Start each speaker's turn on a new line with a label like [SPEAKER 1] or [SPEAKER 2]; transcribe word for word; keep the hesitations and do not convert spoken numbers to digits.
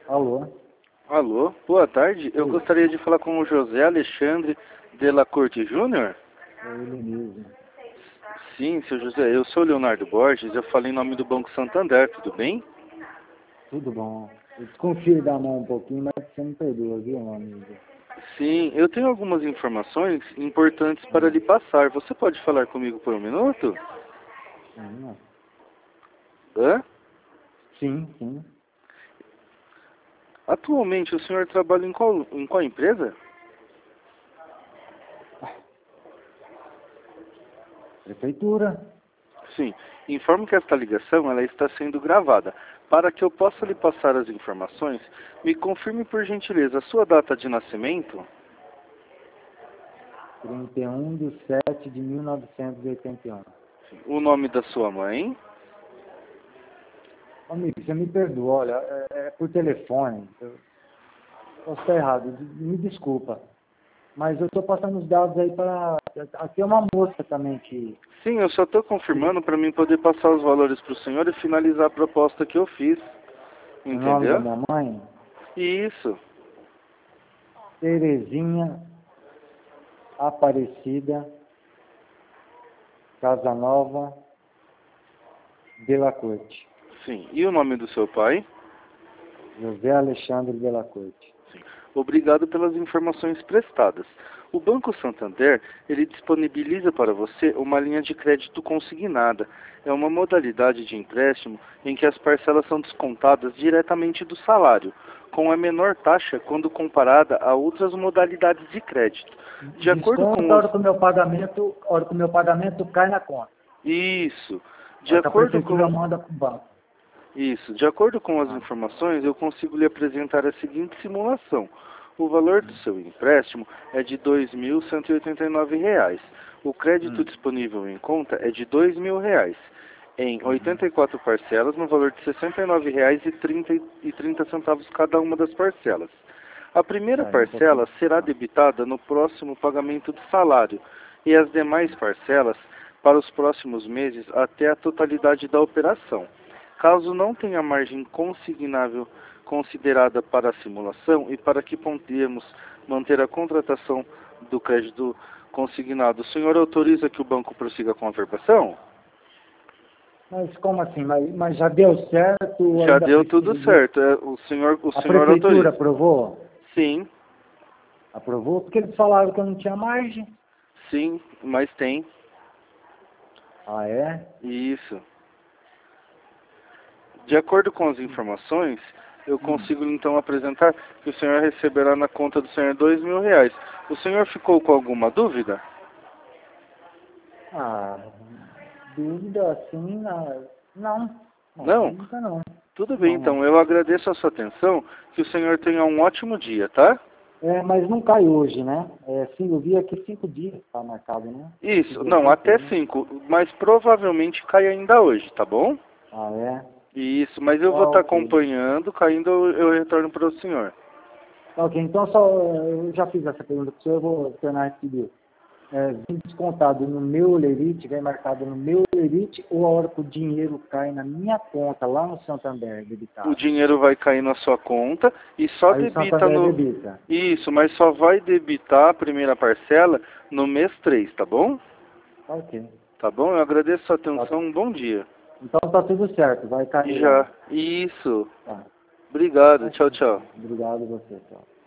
[SPEAKER 1] Alô?
[SPEAKER 2] Alô, boa tarde. Eu
[SPEAKER 1] Oi,
[SPEAKER 2] gostaria de falar com o José Alexandre de la Corte Júnior.
[SPEAKER 1] é ele mesmo.
[SPEAKER 2] Sim, seu José, eu sou Leonardo Borges, eu falo em nome do Banco Santander, tudo bem?
[SPEAKER 1] Tudo bom. Eu desconfio da mão um pouquinho, mas você me perdoa, viu, meu amigo?
[SPEAKER 2] Sim, eu tenho algumas informações importantes para
[SPEAKER 1] Hum,
[SPEAKER 2] lhe passar. Você pode falar comigo por um minuto?
[SPEAKER 1] Sim, ó.
[SPEAKER 2] Hã?
[SPEAKER 1] sim, sim.
[SPEAKER 2] Atualmente o senhor trabalha em qual, em qual empresa?
[SPEAKER 1] Prefeitura.
[SPEAKER 2] Sim, informo que esta ligação ela está sendo gravada. Para que eu possa lhe passar as informações, me confirme por gentileza a sua data de nascimento.
[SPEAKER 1] trinta e um de sete de mil novecentos e oitenta e um.
[SPEAKER 2] O nome da sua mãe.
[SPEAKER 1] Amigo, você me perdoa, olha, é, é por telefone. Eu posso estar errado, me desculpa. Mas eu estou passando os dados aí para... Aqui é uma moça também que...
[SPEAKER 2] Sim, eu só estou
[SPEAKER 1] que
[SPEAKER 2] confirmando para mim poder passar os valores para o senhor e finalizar a proposta que eu fiz.
[SPEAKER 1] o nome da
[SPEAKER 2] Entendeu?
[SPEAKER 1] minha mãe,
[SPEAKER 2] Isso.
[SPEAKER 1] Terezinha Aparecida Casanova de la Corte.
[SPEAKER 2] Sim. E o nome do seu pai?
[SPEAKER 1] José Alexandre de la Corte.
[SPEAKER 2] Sim. Obrigado pelas informações prestadas. O Banco Santander, ele disponibiliza para você uma linha de crédito consignada. É uma modalidade de empréstimo em que as parcelas são descontadas diretamente do salário, com a menor taxa quando comparada a outras modalidades de crédito. De acordo
[SPEAKER 1] Desconto
[SPEAKER 2] com
[SPEAKER 1] a
[SPEAKER 2] os...
[SPEAKER 1] hora que o meu pagamento, a hora que o meu pagamento cai na conta.
[SPEAKER 2] Isso.
[SPEAKER 1] A
[SPEAKER 2] De
[SPEAKER 1] hora que a
[SPEAKER 2] acordo
[SPEAKER 1] prefeitura
[SPEAKER 2] com...
[SPEAKER 1] manda para o banco.
[SPEAKER 2] Isso. De acordo com as
[SPEAKER 1] Ah,
[SPEAKER 2] informações, eu consigo lhe apresentar a seguinte simulação. O valor do
[SPEAKER 1] hum,
[SPEAKER 2] seu empréstimo é de dois mil cento e oitenta e nove reais. O crédito
[SPEAKER 1] hum,
[SPEAKER 2] disponível em conta é de dois mil reais, em
[SPEAKER 1] uhum.
[SPEAKER 2] oitenta e quatro parcelas, no valor de sessenta e nove reais e trinta centavos cada uma das parcelas. A primeira
[SPEAKER 1] Pera aí um pouquinho.
[SPEAKER 2] parcela será
[SPEAKER 1] Ah,
[SPEAKER 2] debitada no próximo pagamento do salário e as demais parcelas para os próximos meses até a totalidade da operação. Caso não tenha margem consignável considerada para a simulação e para que podemos manter a contratação do crédito consignado, o senhor autoriza que o banco prossiga com a verbação?
[SPEAKER 1] mas como assim? Mas, mas já deu certo ou
[SPEAKER 2] Já
[SPEAKER 1] ainda
[SPEAKER 2] deu tudo
[SPEAKER 1] preciso de...
[SPEAKER 2] certo. é, O senhor, o
[SPEAKER 1] A
[SPEAKER 2] senhor
[SPEAKER 1] prefeitura
[SPEAKER 2] autoriza?
[SPEAKER 1] aprovou?
[SPEAKER 2] Sim,
[SPEAKER 1] Aprovou? Porque eles falaram que eu não tinha margem.
[SPEAKER 2] sim, mas tem.
[SPEAKER 1] Ah, é?
[SPEAKER 2] Isso. De acordo com as informações, eu
[SPEAKER 1] Hum.
[SPEAKER 2] consigo então apresentar que o senhor receberá na conta do senhor dois mil reais. O senhor ficou com alguma dúvida?
[SPEAKER 1] Ah, dúvida assim, ah, não. Não,
[SPEAKER 2] Não?
[SPEAKER 1] dúvida não.
[SPEAKER 2] Tudo bem,
[SPEAKER 1] Não, não.
[SPEAKER 2] então. Eu agradeço a sua atenção. Que o senhor tenha um ótimo dia, tá?
[SPEAKER 1] É, mas não cai hoje, né? É, sim, eu vi aqui cinco dias está marcado, né? Cinco
[SPEAKER 2] Isso.
[SPEAKER 1] dias
[SPEAKER 2] Não, até
[SPEAKER 1] úteis, né?
[SPEAKER 2] cinco. Mas provavelmente cai ainda hoje, tá bom?
[SPEAKER 1] Ah, é?
[SPEAKER 2] Isso. Mas eu vou
[SPEAKER 1] Ah,
[SPEAKER 2] estar
[SPEAKER 1] ok.
[SPEAKER 2] acompanhando. Caindo, eu eu retorno para o senhor.
[SPEAKER 1] Tá, ok, então só, eu já fiz essa pergunta para o senhor, eu vou tornar a repetir. É, vem descontado no meu Olerite, vem marcado no meu Olerite, ou a hora que o dinheiro cai na minha conta, lá no Santander,
[SPEAKER 2] O
[SPEAKER 1] debitado?
[SPEAKER 2] dinheiro vai cair na sua conta e só
[SPEAKER 1] Aí o
[SPEAKER 2] debita
[SPEAKER 1] Santander
[SPEAKER 2] no...
[SPEAKER 1] debita.
[SPEAKER 2] Isso, mas só vai debitar a primeira parcela no mês três, tá bom?
[SPEAKER 1] Tá, ok.
[SPEAKER 2] Tá bom? Eu agradeço a sua
[SPEAKER 1] Tá.
[SPEAKER 2] atenção. Um bom dia.
[SPEAKER 1] Então tá tudo certo, vai cair
[SPEAKER 2] Já.
[SPEAKER 1] lá.
[SPEAKER 2] Isso.
[SPEAKER 1] Tá.
[SPEAKER 2] Obrigado.
[SPEAKER 1] Ok,
[SPEAKER 2] Tchau,
[SPEAKER 1] então.
[SPEAKER 2] tchau.
[SPEAKER 1] Obrigado a você, tchau.